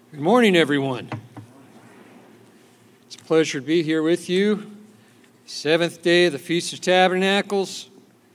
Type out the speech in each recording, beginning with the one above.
Good morning, everyone. It's a pleasure to be here with you. Seventh day of the Feast of Tabernacles.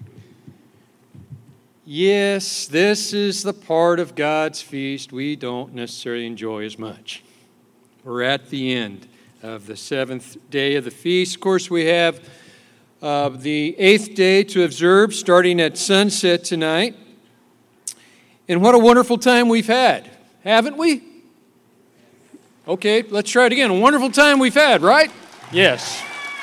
Yes, this is the part of God's feast we don't necessarily enjoy as much. We're at the end of the seventh day of the feast. Of course, we have the eighth day to observe starting at sunset tonight. And what a wonderful time we've had, haven't we? Okay, let's try it again. A wonderful time we've had, right? Yes.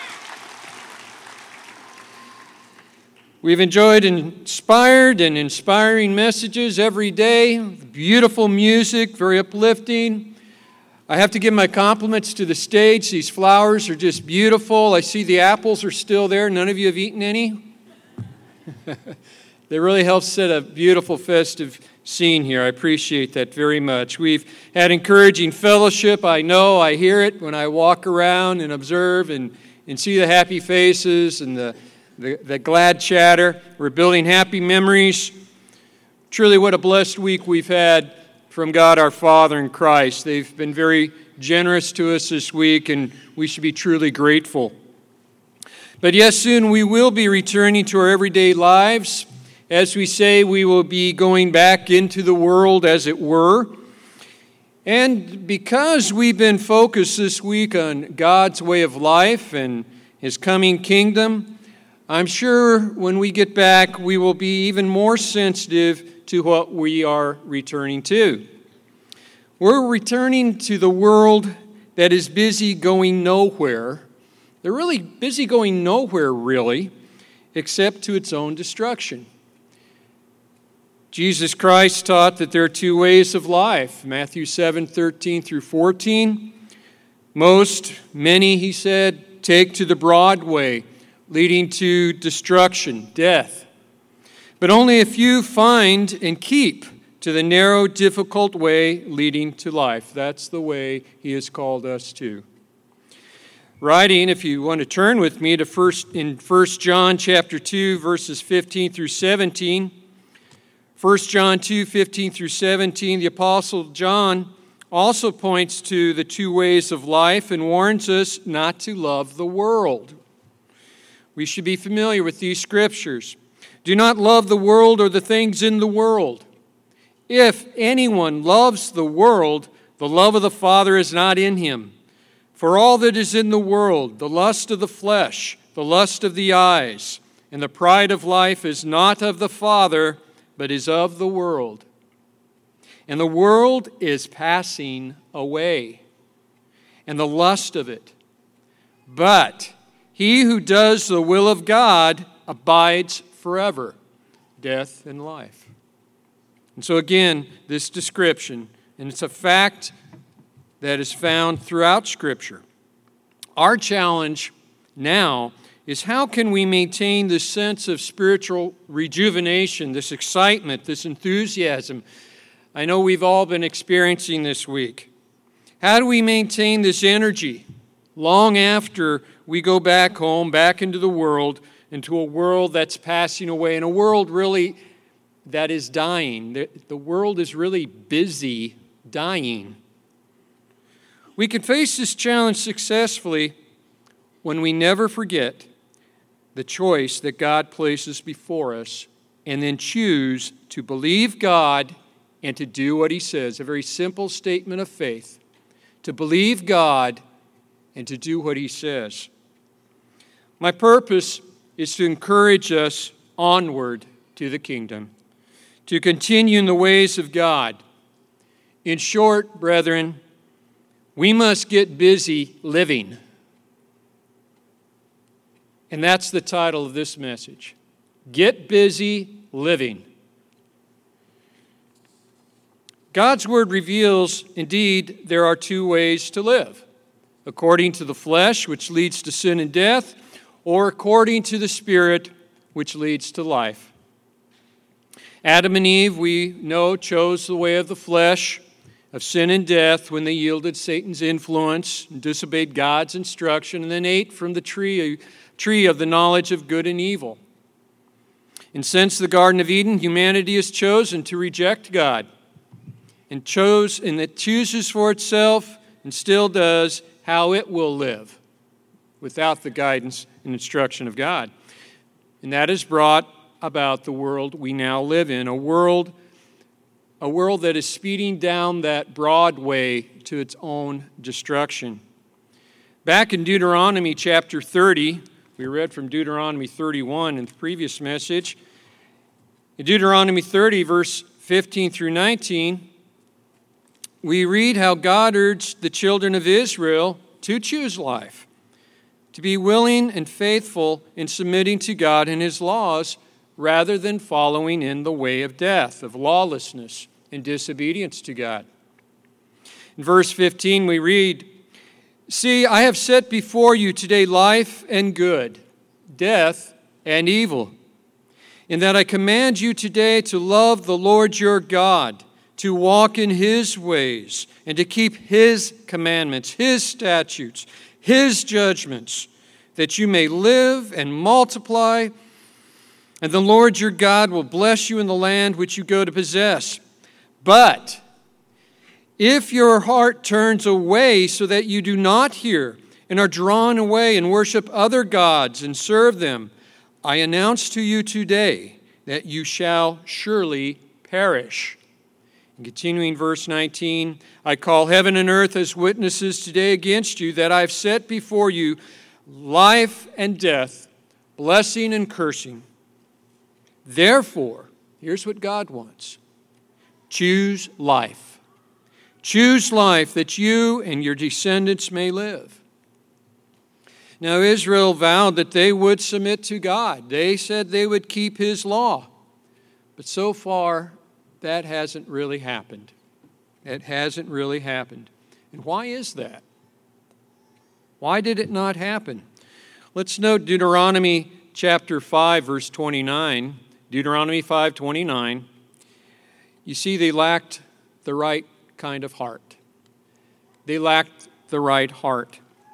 We've enjoyed inspired and inspiring messages every day. Beautiful music, very uplifting. I have to give my compliments to the stage. These flowers are just beautiful. I see the apples are still there. None of you have eaten any? They really help set a beautiful festive scene here. I appreciate that very much. We've had encouraging fellowship. I know, I hear it when I walk around and observe and see the happy faces and the glad chatter. We're building happy memories. Truly, what a blessed week we've had from God our Father in Christ. They've been very generous to us this week, and we should be truly grateful. But yes, soon we will be returning to our everyday lives. As we say, we will be going back into the world, as it were. And because we've been focused this week on God's way of life and His coming kingdom, I'm sure when we get back, we will be even more sensitive to what we are returning to. We're returning to the world that is busy going nowhere. They're really busy going nowhere, really, except to its own destruction. Jesus Christ taught that there are two ways of life, Matthew 7:13 through 14. Many, he said, take to the broad way, leading to destruction, death. But only a few find and keep to the narrow, difficult way leading to life. That's the way He has called us to. Writing, if you want to turn with me to 1 John chapter 2, verses 15 through 17. 1 John 2, 15 through 17, the Apostle John also points to the two ways of life and warns us not to love the world. We should be familiar with these scriptures. Do not love the world or the things in the world. If anyone loves the world, the love of the Father is not in him. For all that is in the world, the lust of the flesh, the lust of the eyes, and the pride of life is not of the Father, but is of the world. And the world is passing away, and the lust of it. But he who does the will of God abides forever, death and life. And so again, this description, and it's a fact that is found throughout Scripture. Our challenge now is how can we maintain this sense of spiritual rejuvenation, this excitement, this enthusiasm I know we've all been experiencing this week. How do we maintain this energy long after we go back home, back into the world, into a world that's passing away, and a world really that is dying? The world is really busy dying. We can face this challenge successfully when we never forget the choice that God places before us and then choose to believe God and to do what He says. A very simple statement of faith. To believe God and to do what He says. My purpose is to encourage us onward to the kingdom, to continue in the ways of God. In short, brethren, we must get busy living. And that's the title of this message. Get busy living. God's Word reveals, indeed, there are two ways to live. According to the flesh, which leads to sin and death, or according to the Spirit, which leads to life. Adam and Eve, we know, chose the way of the flesh, of sin and death, when they yielded Satan's influence and disobeyed God's instruction, and then ate from the tree of the knowledge of good and evil. And since the Garden of Eden, humanity has chosen to reject God. and it chooses for itself and still does how it will live without the guidance and instruction of God. And that has brought about the world we now live in, a world that is speeding down that broad way to its own destruction. Back in Deuteronomy chapter 30, we read from Deuteronomy 31 in the previous message. In Deuteronomy 30, verse 15 through 19, we read how God urged the children of Israel to choose life, to be willing and faithful in submitting to God and His laws rather than following in the way of death, of lawlessness and disobedience to God. In verse 15 we read, "See, I have set before you today life and good, death and evil, in that I command you today to love the Lord your God, to walk in His ways, and to keep His commandments, His statutes, His judgments, that you may live and multiply, and the Lord your God will bless you in the land which you go to possess. But if your heart turns away so that you do not hear and are drawn away and worship other gods and serve them, I announce to you today that you shall surely perish." And continuing verse 19, "I call heaven and earth as witnesses today against you that I've set before you life and death, blessing and cursing. Therefore," here's what God wants, "choose life. Choose life that you and your descendants may live." Now, Israel vowed that they would submit to God. They said they would keep His law. But so far, that hasn't really happened. It hasn't really happened. And why is that? Why did it not happen? Let's note Deuteronomy chapter 5, verse 29. Deuteronomy 5:29. You see, they lacked the right kind of heart. They lacked the right heart.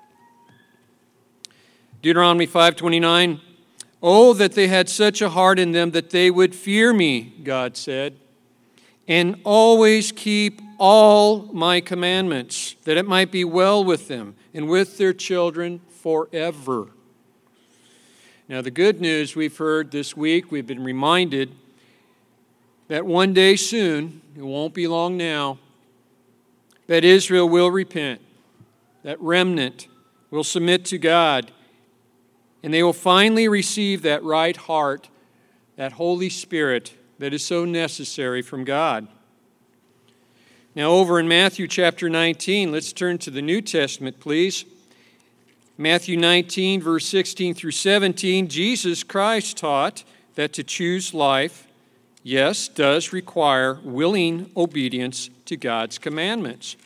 Deuteronomy 5:29, "Oh, that they had such a heart in them that they would fear me," God said, "and always keep all my commandments, that it might be well with them and with their children forever." Now, the good news we've heard this week, we've been reminded that one day soon, it won't be long now, that Israel will repent, that remnant will submit to God, and they will finally receive that right heart, that Holy Spirit that is so necessary from God. Now, over in Matthew chapter 19, let's turn to the New Testament, please. Matthew 19, verse 16 through 17, Jesus Christ taught that to choose life, yes, does require willing obedience to God's commandments.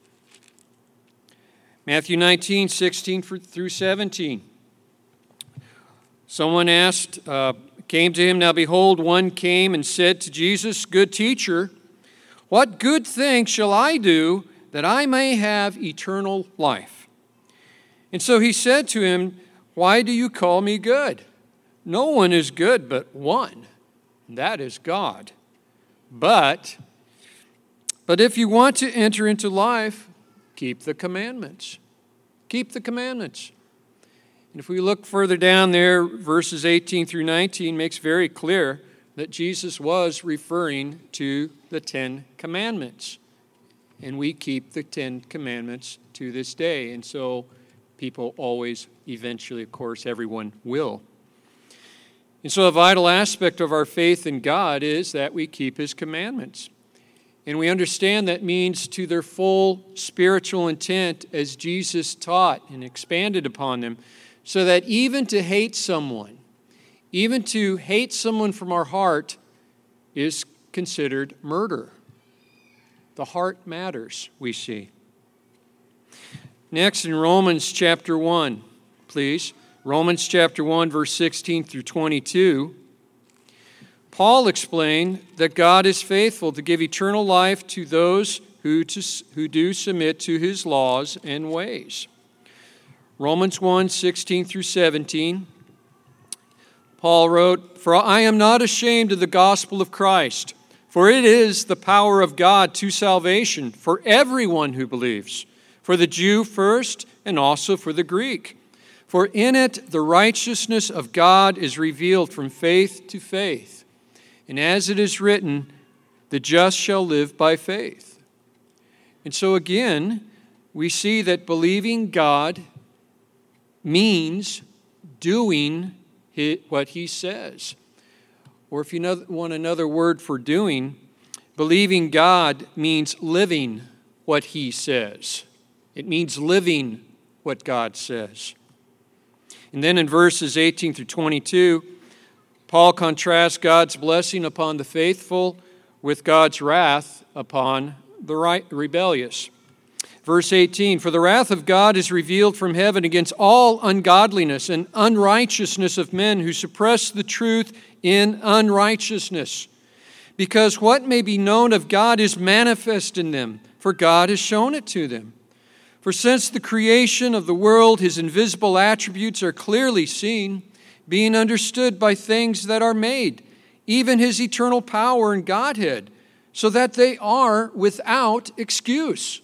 Matthew 19, 16 through 17. Someone came to him, "Now behold, one came and said to Jesus, 'Good teacher, what good thing shall I do that I may have eternal life?' And so he said to him, 'Why do you call me good? No one is good but one, and that is God. But if you want to enter into life, keep the commandments.'" Keep the commandments. And if we look further down there, verses 18 through 19 makes very clear that Jesus was referring to the 10 Commandments. And we keep the 10 Commandments to this day. And so people always, eventually, of course, everyone will. And so a vital aspect of our faith in God is that we keep His commandments. And we understand that means to their full spiritual intent as Jesus taught and expanded upon them, so that even to hate someone from our heart is considered murder. The heart matters, we see. Next, in Romans chapter 1, please. Romans chapter 1, verse 16 through 22. Paul explained that God is faithful to give eternal life to those who do submit to His laws and ways. Romans 1, 16 through 17. Paul wrote, "For I am not ashamed of the gospel of Christ, For it is the power of God to salvation for everyone who believes, for the Jew first and also for the Greek. For in it the righteousness of God is revealed from faith to faith. And as it is written, the just shall live by faith. And so again, we see that believing God means doing what he says. Or if you want another word for doing, believing God means living what he says. It means living what God says. And then in verses 18 through 22, Paul contrasts God's blessing upon the faithful with God's wrath upon the rebellious. Verse 18, for the wrath of God is revealed from heaven against all ungodliness and unrighteousness of men who suppress the truth in unrighteousness. Because what may be known of God is manifest in them, for God has shown it to them. For since the creation of the world, his invisible attributes are clearly seen, being understood by things that are made, even his eternal power and Godhead, so that they are without excuse.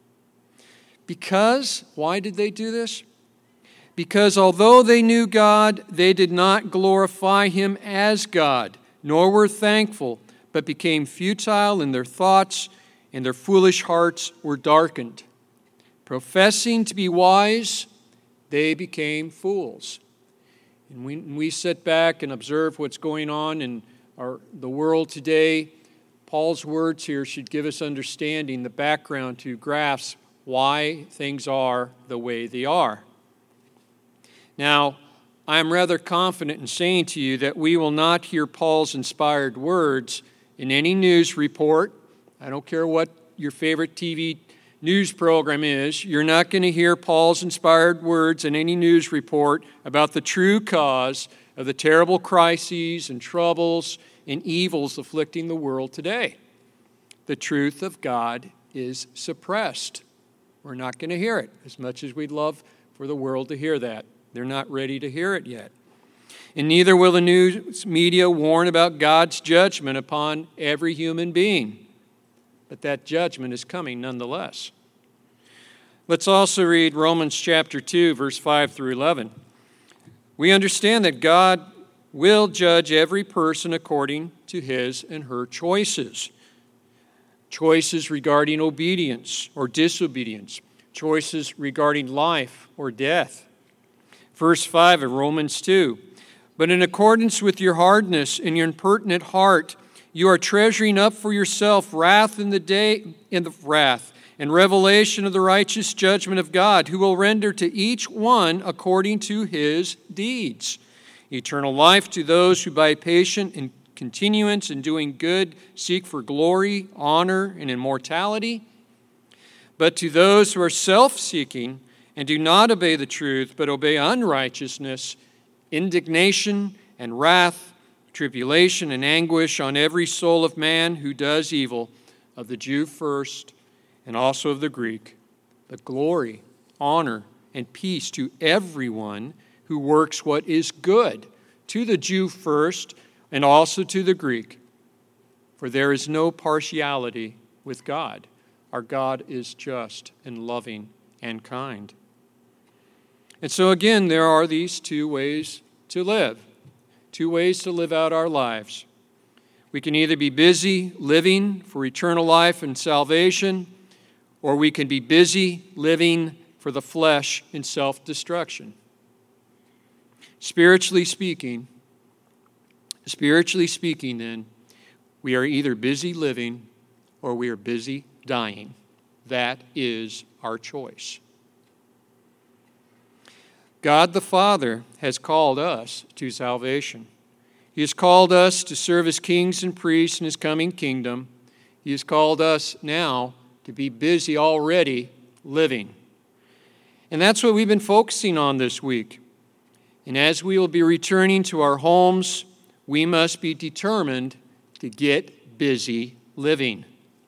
Because, why did they do this? Because although they knew God, they did not glorify him as God, nor were thankful, but became futile in their thoughts, and their foolish hearts were darkened. Professing to be wise, they became fools. And when we sit back and observe what's going on in the world today, Paul's words here should give us understanding, the background to grasp why things are the way they are. Now, I am rather confident in saying to you that we will not hear Paul's inspired words in any news report. I don't care what your favorite TV news program is. You're not going to hear Paul's inspired words in any news report about the true cause of the terrible crises and troubles and evils afflicting the world today. The truth of God is suppressed. We're not going to hear it, as much as we'd love for the world to hear that. They're not ready to hear it yet. And neither will the news media warn about God's judgment upon every human being. But that judgment is coming nonetheless. Let's also read Romans chapter 2, verse 5 through 11. We understand that God will judge every person according to his and her choices. Choices regarding obedience or disobedience. Choices regarding life or death. Verse 5 of Romans 2. But in accordance with your hardness and your impertinent heart, you are treasuring up for yourself wrath in the wrath and revelation of the righteous judgment of God, who will render to each one according to his deeds. Eternal life to those who by patient and continuance in doing good seek for glory, honor, and immortality. But to those who are self-seeking and do not obey the truth, but obey unrighteousness, indignation and wrath, tribulation and anguish on every soul of man who does evil, of the Jew first and also of the Greek, but glory, honor, and peace to everyone who works what is good, to the Jew first and also to the Greek. For there is no partiality with God. Our God is just and loving and kind. And so again, there are these two ways to live. Two ways to live out our lives. We can either be busy living for eternal life and salvation, or we can be busy living for the flesh and self-destruction. Spiritually speaking then, we are either busy living or we are busy dying. That is our choice. God the Father has called us to salvation. He has called us to serve as kings and priests in his coming kingdom. He has called us now to be busy already living. And that's what we've been focusing on this week. And as we will be returning to our homes, we must be determined to get busy living.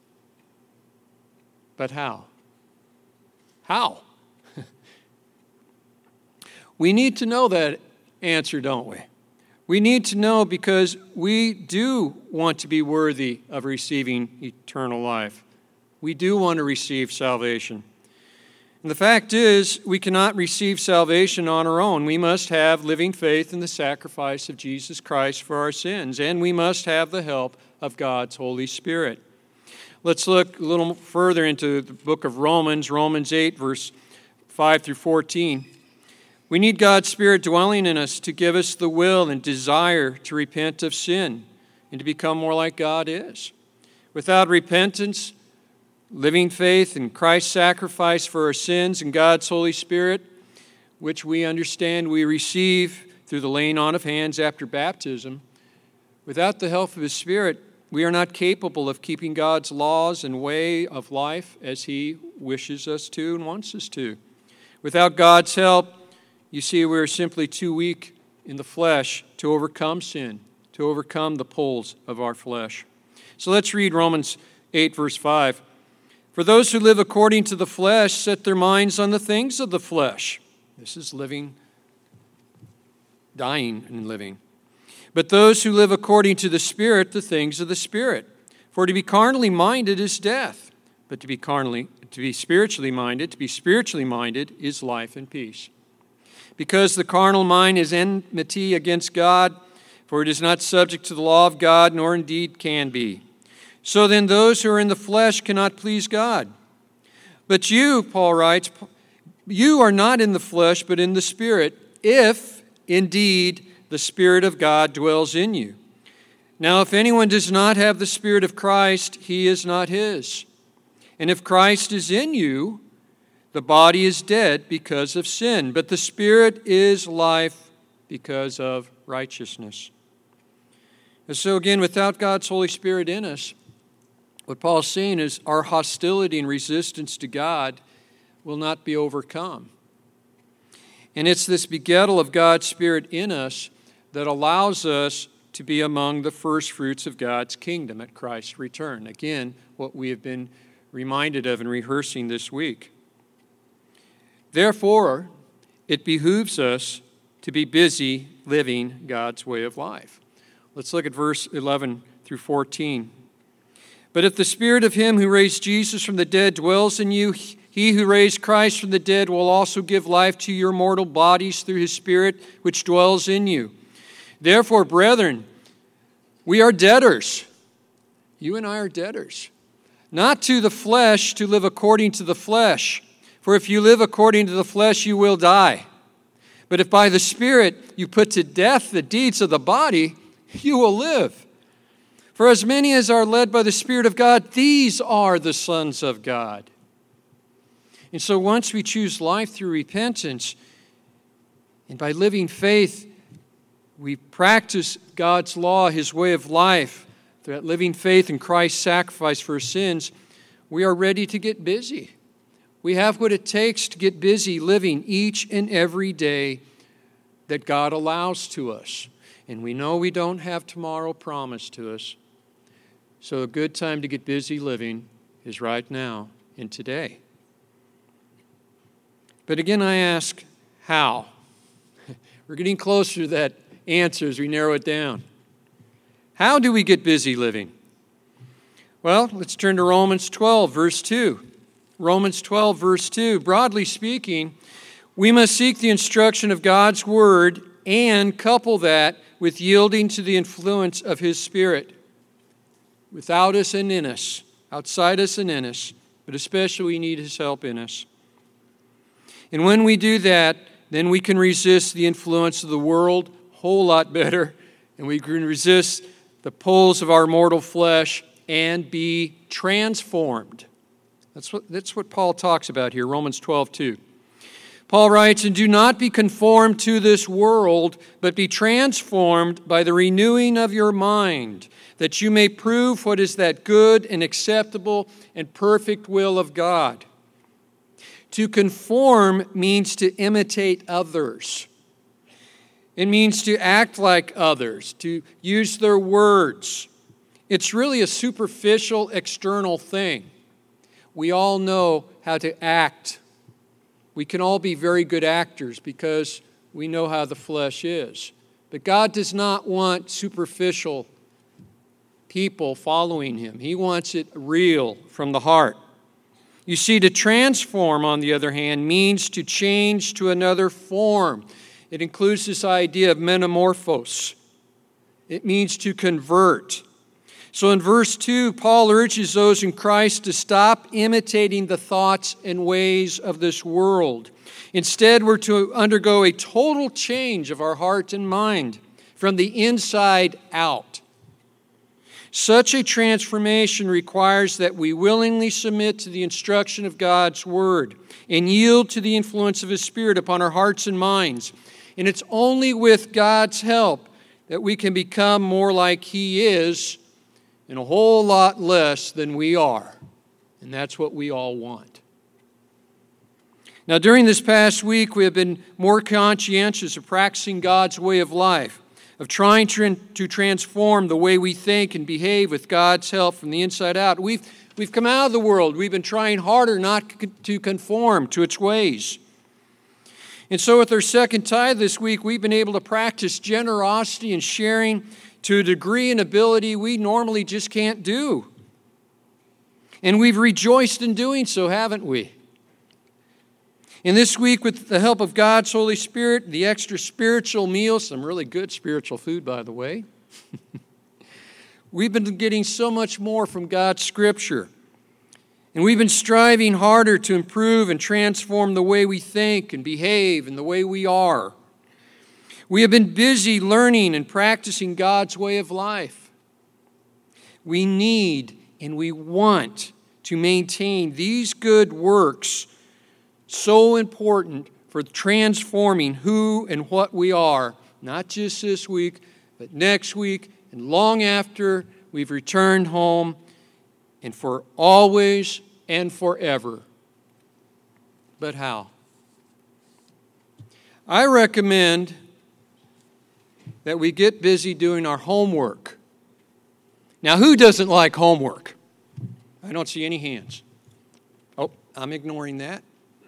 But how? How? We need to know that answer, don't we? We need to know because we do want to be worthy of receiving eternal life. We do want to receive salvation. And the fact is, we cannot receive salvation on our own. We must have living faith in the sacrifice of Jesus Christ for our sins, and we must have the help of God's Holy Spirit. Let's look a little further into the book of Romans, Romans 8, verse 5 through 14. We need God's Spirit dwelling in us to give us the will and desire to repent of sin and to become more like God is. Without repentance, living faith in Christ's sacrifice for our sins and God's Holy Spirit, which we understand we receive through the laying on of hands after baptism, without the help of His Spirit, we are not capable of keeping God's laws and way of life as He wishes us to and wants us to. Without God's help, you see, we are simply too weak in the flesh to overcome sin, to overcome the pulls of our flesh. So let's read Romans 8, verse 5. For those who live according to the flesh set their minds on the things of the flesh. This is living, dying and living. But those who live according to the Spirit, the things of the Spirit. For to be carnally minded is death, but to be spiritually minded is life and peace. Because the carnal mind is enmity against God, for it is not subject to the law of God, nor indeed can be. So then those who are in the flesh cannot please God. But you, Paul writes, you are not in the flesh, but in the Spirit, if indeed the Spirit of God dwells in you. Now, if anyone does not have the Spirit of Christ, he is not his. And if Christ is in you, the body is dead because of sin, but the Spirit is life because of righteousness. And so again, without God's Holy Spirit in us, what Paul's saying is our hostility and resistance to God will not be overcome. And it's this begettal of God's Spirit in us that allows us to be among the first fruits of God's kingdom at Christ's return. Again, what we have been reminded of and rehearsing this week. Therefore, it behooves us to be busy living God's way of life. Let's look at verse 11 through 14. But if the Spirit of Him who raised Jesus from the dead dwells in you, He who raised Christ from the dead will also give life to your mortal bodies through His Spirit which dwells in you. Therefore, brethren, we are debtors. You and I are debtors. Not to the flesh to live according to the flesh. For if you live according to the flesh, you will die. But if by the Spirit you put to death the deeds of the body, you will live. For as many as are led by the Spirit of God, these are the sons of God. And so once we choose life through repentance, and by living faith, we practice God's law, His way of life, that living faith in Christ's sacrifice for sins, we are ready to get busy. We have what it takes to get busy living each and every day that God allows to us. And we know we don't have tomorrow promised to us. So a good time to get busy living is right now and today. But again, I ask, how? We're getting closer to that answer as we narrow it down. How do we get busy living? Well, let's turn to Romans 12, verse 2. Romans 12, verse 2. Broadly speaking, we must seek the instruction of God's Word and couple that with yielding to the influence of His Spirit. Without us and in us, outside us and in us, but especially we need His help in us. And when we do that, then we can resist the influence of the world a whole lot better, and we can resist the pulls of our mortal flesh and be transformed. That's what Paul talks about here, Romans 12:2. Paul writes, "And do not be conformed to this world, but be transformed by the renewing of your mind, that you may prove what is that good and acceptable and perfect will of God." To conform means to imitate others. It means to act like others, to use their words. It's really a superficial, external thing. We all know how to act. We can all be very good actors because we know how the flesh is. But God does not want superficial people following Him. He wants it real from the heart. You see, to transform, on the other hand, means to change to another form. It includes this idea of metamorphos. It means to convert. So in verse 2, Paul urges those in Christ to stop imitating the thoughts and ways of this world. Instead, we're to undergo a total change of our heart and mind from the inside out. Such a transformation requires that we willingly submit to the instruction of God's Word and yield to the influence of His Spirit upon our hearts and minds. And it's only with God's help that we can become more like He is and a whole lot less than we are. And that's what we all want. Now, during this past week, we have been more conscientious of practicing God's way of life, of trying to transform the way we think and behave with God's help from the inside out. We've come out of the world. We've been trying harder not to conform to its ways. And so with our second tithe this week, we've been able to practice generosity and sharing to a degree and ability we normally just can't do. And we've rejoiced in doing so, haven't we? And this week, with the help of God's Holy Spirit, the extra spiritual meals, some really good spiritual food, by the way, we've been getting so much more from God's Scripture. And we've been striving harder to improve and transform the way we think and behave and the way we are. We have been busy learning and practicing God's way of life. We need and we want to maintain these good works, so important for transforming who and what we are, not just this week, but next week and long after we've returned home, and for always and forever. But how? I recommend that we get busy doing our homework. Now, who doesn't like homework? I don't see any hands. Oh, I'm ignoring that.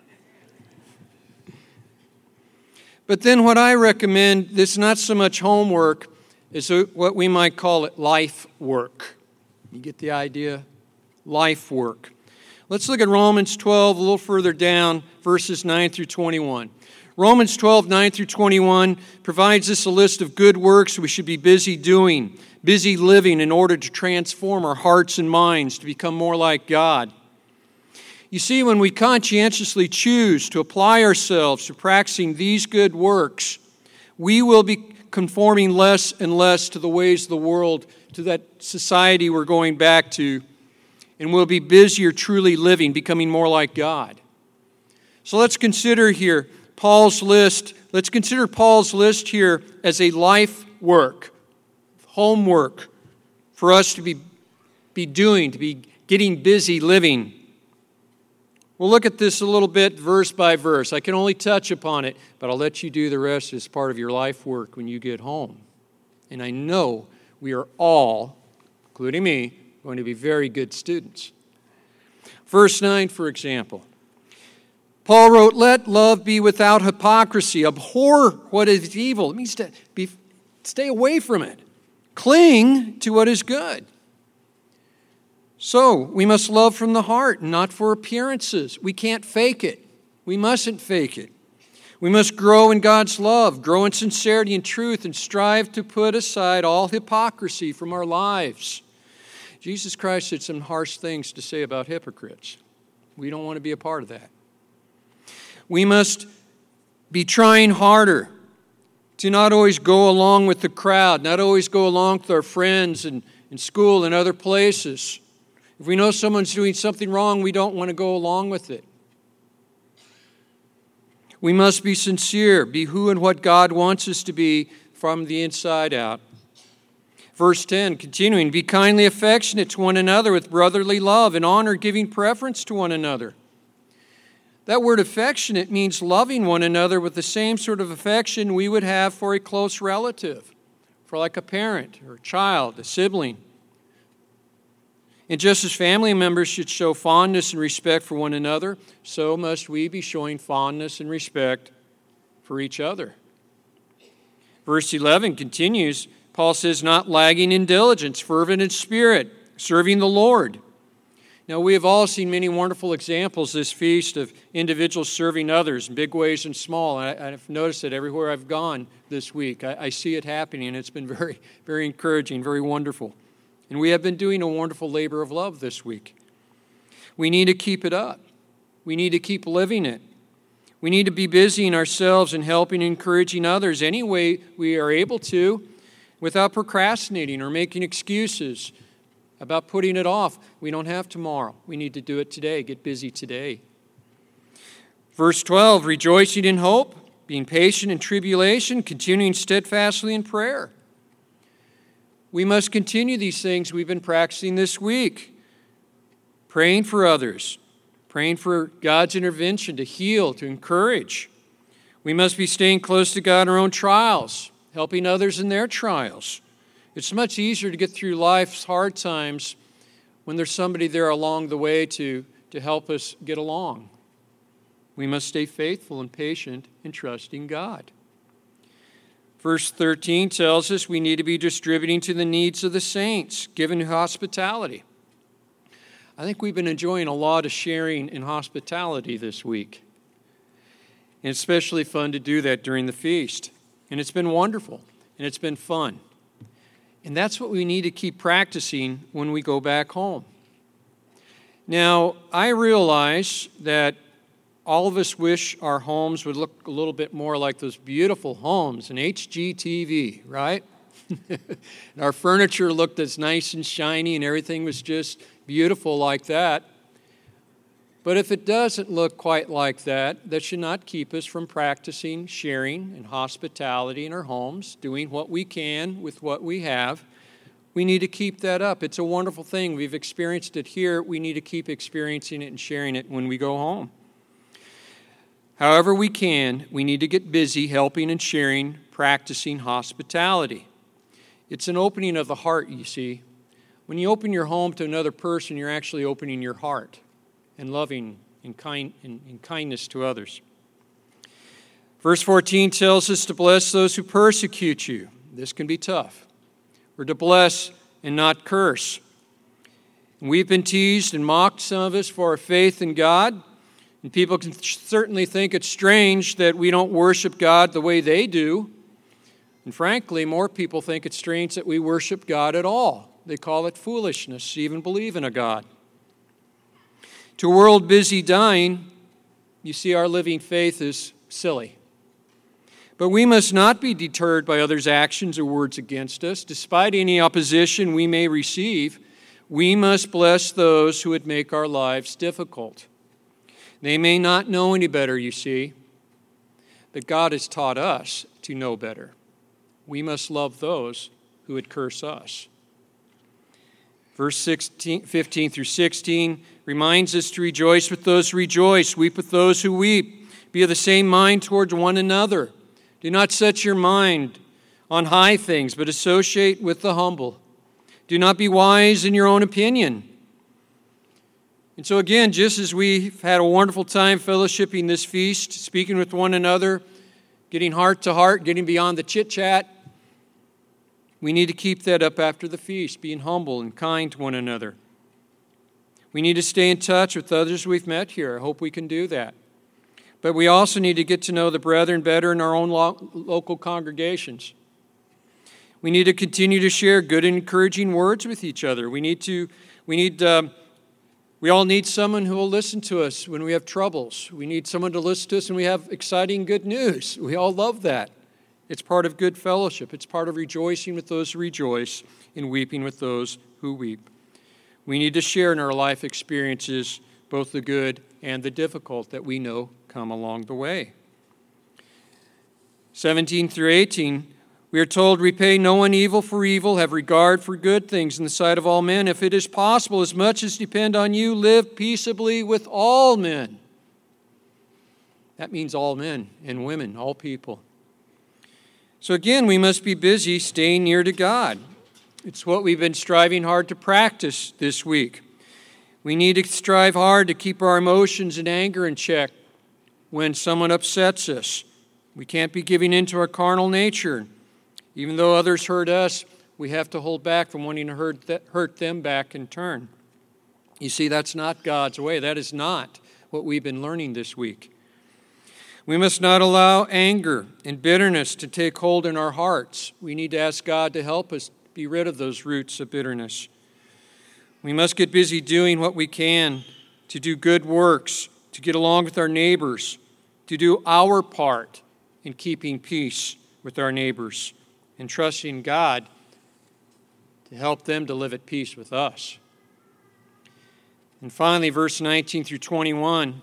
But then what I recommend, this is not so much homework, is what we might call it life work. You get the idea? Life work. Let's look at Romans 12, a little further down, verses 9 through 21. Romans 12, 9 through 21 provides us a list of good works we should be busy doing, busy living in order to transform our hearts and minds to become more like God. You see, when we conscientiously choose to apply ourselves to practicing these good works, we will be conforming less and less to the ways of the world, to that society we're going back to, and we'll be busier truly living, becoming more like God. So let's consider here Paul's list. Let's consider Paul's list here as a life work, homework for us to be doing, to be getting busy living. We'll look at this a little bit verse by verse. I can only touch upon it, but I'll let you do the rest as part of your life work when you get home. And I know we are all, including me, going to be very good students. Verse 9, for example. Paul wrote, "Let love be without hypocrisy. Abhor what is evil." It means to stay away from it. Cling to what is good. So, we must love from the heart, not for appearances. We can't fake it. We mustn't fake it. We must grow in God's love, grow in sincerity and truth, and strive to put aside all hypocrisy from our lives. Jesus Christ had some harsh things to say about hypocrites. We don't want to be a part of that. We must be trying harder to not always go along with the crowd, not always go along with our friends in school and other places. If we know someone's doing something wrong, we don't want to go along with it. We must be sincere, be who and what God wants us to be from the inside out. Verse 10, continuing, "Be kindly affectionate to one another with brotherly love and honor, giving preference to one another." That word affectionate means loving one another with the same sort of affection we would have for a close relative, for like a parent or a child, a sibling. And just as family members should show fondness and respect for one another, so must we be showing fondness and respect for each other. Verse 11 continues. Paul says, not lagging in diligence, fervent in spirit, serving the Lord. Now, we have all seen many wonderful examples this feast of individuals serving others in big ways and small. And I've noticed it everywhere I've gone this week. I see it happening, and it's been very, very encouraging, very wonderful. And we have been doing a wonderful labor of love this week. We need to keep it up. We need to keep living it. We need to be busying ourselves and helping and encouraging others any way we are able to without procrastinating or making excuses about putting it off. We don't have tomorrow. We need to do it today. Get busy today. Verse 12, rejoicing in hope, being patient in tribulation, continuing steadfastly in prayer. We must continue these things we've been practicing this week. Praying for others, praying for God's intervention to heal, to encourage. We must be staying close to God in our own trials, helping others in their trials. It's much easier to get through life's hard times when there's somebody there along the way to help us get along. We must stay faithful and patient in trusting God. Verse 13 tells us we need to be distributing to the needs of the saints, giving hospitality. I think we've been enjoying a lot of sharing in hospitality this week. And it's especially fun to do that during the feast. And it's been wonderful, and it's been fun. And that's what we need to keep practicing when we go back home. Now, I realize that all of us wish our homes would look a little bit more like those beautiful homes in HGTV, right? And our furniture looked as nice and shiny and everything was just beautiful like that. But if it doesn't look quite like that, that should not keep us from practicing sharing and hospitality in our homes, doing what we can with what we have. We need to keep that up. It's a wonderful thing. We've experienced it here. We need to keep experiencing it and sharing it when we go home. However we can, we need to get busy helping and sharing, practicing hospitality. It's an opening of the heart, you see. When you open your home to another person, you're actually opening your heart and loving and kindness to others. Verse 14 tells us to bless those who persecute you. This can be tough. We're to bless and not curse. And we've been teased and mocked, some of us, for our faith in God. And people can certainly think it's strange that we don't worship God the way they do. And frankly, more people think it's strange that we worship God at all. They call it foolishness to even believe in a God. To a world busy dying, you see our living faith is silly. But we must not be deterred by others' actions or words against us. Despite any opposition we may receive, we must bless those who would make our lives difficult. They may not know any better, you see, but God has taught us to know better. We must love those who would curse us. Verse 15 through 16 reminds us to rejoice with those who rejoice, weep with those who weep. Be of the same mind towards one another. Do not set your mind on high things, but associate with the humble. Do not be wise in your own opinion. And so again, just as we've had a wonderful time fellowshipping this feast, speaking with one another, getting heart to heart, getting beyond the chit-chat, we need to keep that up after the feast, being humble and kind to one another. We need to stay in touch with others we've met here. I hope we can do that. But we also need to get to know the brethren better in our own local congregations. We need to continue to share good and encouraging words with each other. We all need someone who will listen to us when we have troubles. We need someone to listen to us when we have exciting good news. We all love that. It's part of good fellowship. It's part of rejoicing with those who rejoice and weeping with those who weep. We need to share in our life experiences, both the good and the difficult that we know come along the way. 17 through 18, we are told, repay no one evil for evil, have regard for good things in the sight of all men. If it is possible, as much as depend on you, live peaceably with all men. That means all men and women, all people. So again, we must be busy staying near to God. It's what we've been striving hard to practice this week. We need to strive hard to keep our emotions and anger in check when someone upsets us. We can't be giving in to our carnal nature, Even though others hurt us, we have to hold back from wanting to hurt them back in turn. You see, that's not God's way. That is not what we've been learning this week. We must not allow anger and bitterness to take hold in our hearts. We need to ask God to help us be rid of those roots of bitterness. We must get busy doing what we can to do good works, to get along with our neighbors, to do our part in keeping peace with our neighbors, and trusting God to help them to live at peace with us. And finally, verse 19 through 21.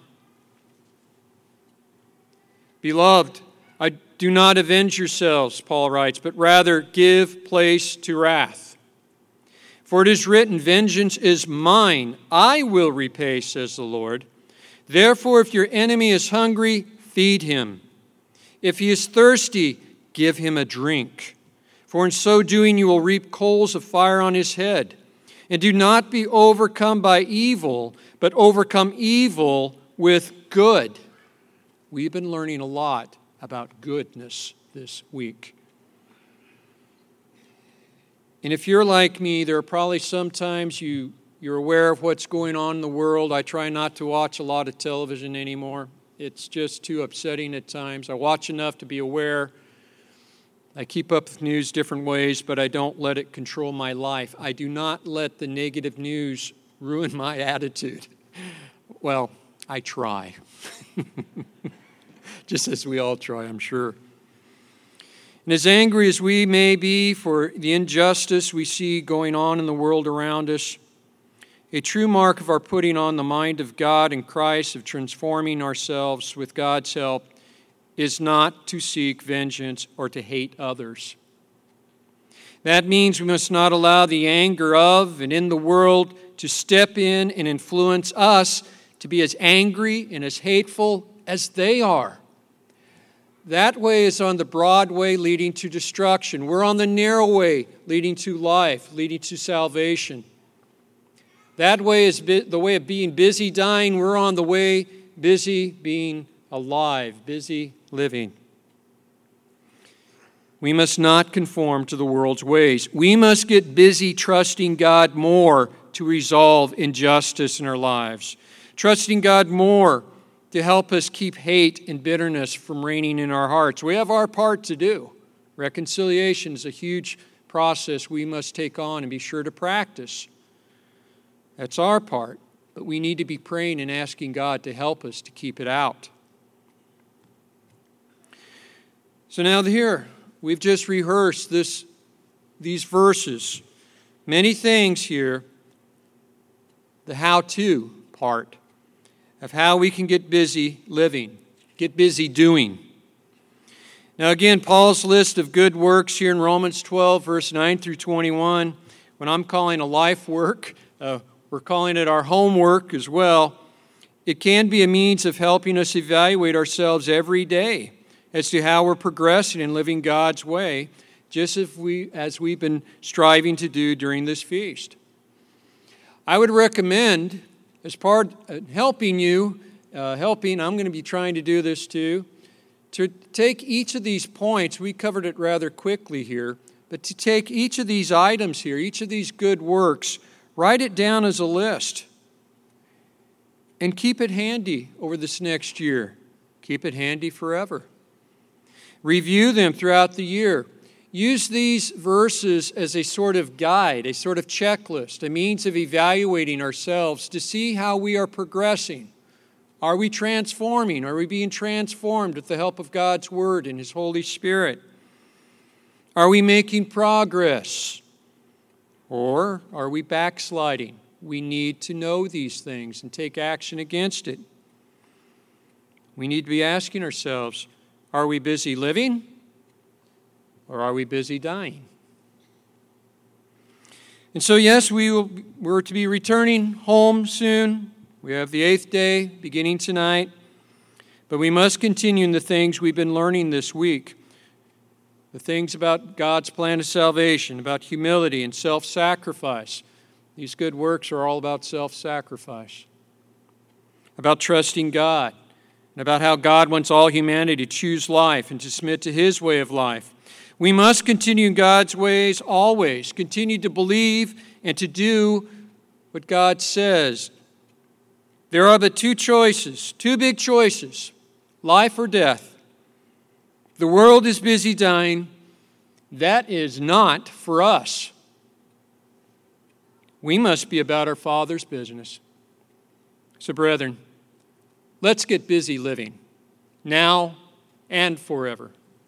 Beloved, do not avenge yourselves, Paul writes, but rather give place to wrath. For it is written, vengeance is mine, I will repay, says the Lord. Therefore, if your enemy is hungry, feed him. If he is thirsty, give him a drink. For in so doing you will reap coals of fire on his head. And do not be overcome by evil, but overcome evil with good. We've been learning a lot about goodness this week. And if you're like me, there are probably sometimes you're aware of what's going on in the world. I try not to watch a lot of television anymore. It's just too upsetting at times. I watch enough to be aware. I keep up with news different ways, but I don't let it control my life. I do not let the negative news ruin my attitude. Well, I try. Just as we all try, I'm sure. And as angry as we may be for the injustice we see going on in the world around us, a true mark of our putting on the mind of God and Christ, of transforming ourselves with God's help, is not to seek vengeance or to hate others. That means we must not allow the anger of and in the world to step in and influence us to be as angry and as hateful as they are. That way is on the broad way leading to destruction. We're on the narrow way leading to life, leading to salvation. That way is the way of being busy dying. We're on the way busy being alive, busy living. We must not conform to the world's ways. We must get busy trusting God more to resolve injustice in our lives. Trusting God more to help us keep hate and bitterness from reigning in our hearts. We have our part to do. Reconciliation is a huge process we must take on and be sure to practice. That's our part. But we need to be praying and asking God to help us to keep it out. So now here, we've just rehearsed these verses. Many things here, the how-to part of how we can get busy living, get busy doing. Now again, Paul's list of good works here in Romans 12, verse 9 through 21, when I'm calling a life work, we're calling it our homework as well. It can be a means of helping us evaluate ourselves every day as to how we're progressing in living God's way, just as we've been striving to do during this feast. I would recommend, as part of helping, I'm going to be trying to do this too, to take each of these points, we covered it rather quickly here, but to take each of these items here, each of these good works, write it down as a list and keep it handy over this next year. Keep it handy forever. Review them throughout the year. Use these verses as a sort of guide, a sort of checklist, a means of evaluating ourselves to see how we are progressing. Are we transforming? Are we being transformed with the help of God's Word and His Holy Spirit? Are we making progress? Or are we backsliding? We need to know these things and take action against it. We need to be asking ourselves, are we busy living or are we busy dying? And so, yes, we're to be returning home soon. We have the 8th day beginning tonight. But we must continue in the things we've been learning this week. The things about God's plan of salvation, about humility and self-sacrifice. These good works are all about self-sacrifice. About trusting God. And about how God wants all humanity to choose life and to submit to His way of life. We must continue in God's ways always, continue to believe and to do what God says. There are but two choices, two big choices, life or death. The world is busy dying. That is not for us. We must be about our Father's business. So, brethren, let's get busy living, now and forever.